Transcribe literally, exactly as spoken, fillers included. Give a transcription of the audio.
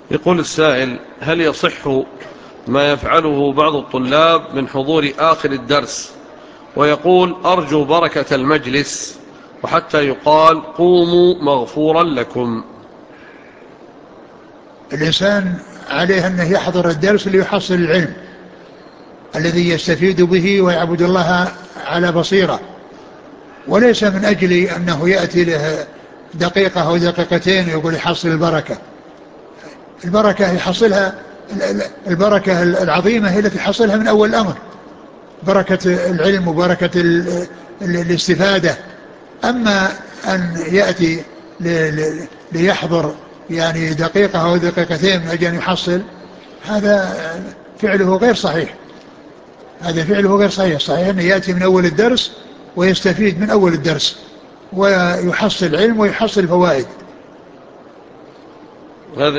يقول السائل: هل يصح ما يفعله بعض الطلاب من حضور آخر الدرس ويقول أرجو بركة المجلس وحتى يقال قوموا مغفورا لكم؟ الإنسان عليه أنه يحضر الدرس ليحصل العلم الذي يستفيد به ويعبد الله على بصيرة، وليس من أجل أنه يأتي له دقيقة أو دقيقتين يقول يحصل البركة. البركة يحصلها، البركة العظيمة هي التي يحصلها من أول الأمر، بركة العلم وبركة الاستفادة. أما أن يأتي ليحضر يعني دقيقة أو دقيقتين من أجل أن يحصل، هذا فعله غير صحيح. هذا فعله غير صحيح. صحيح أنه يأتي من أول الدرس ويستفيد من أول الدرس ويحصل علم ويحصل فوائد. هذا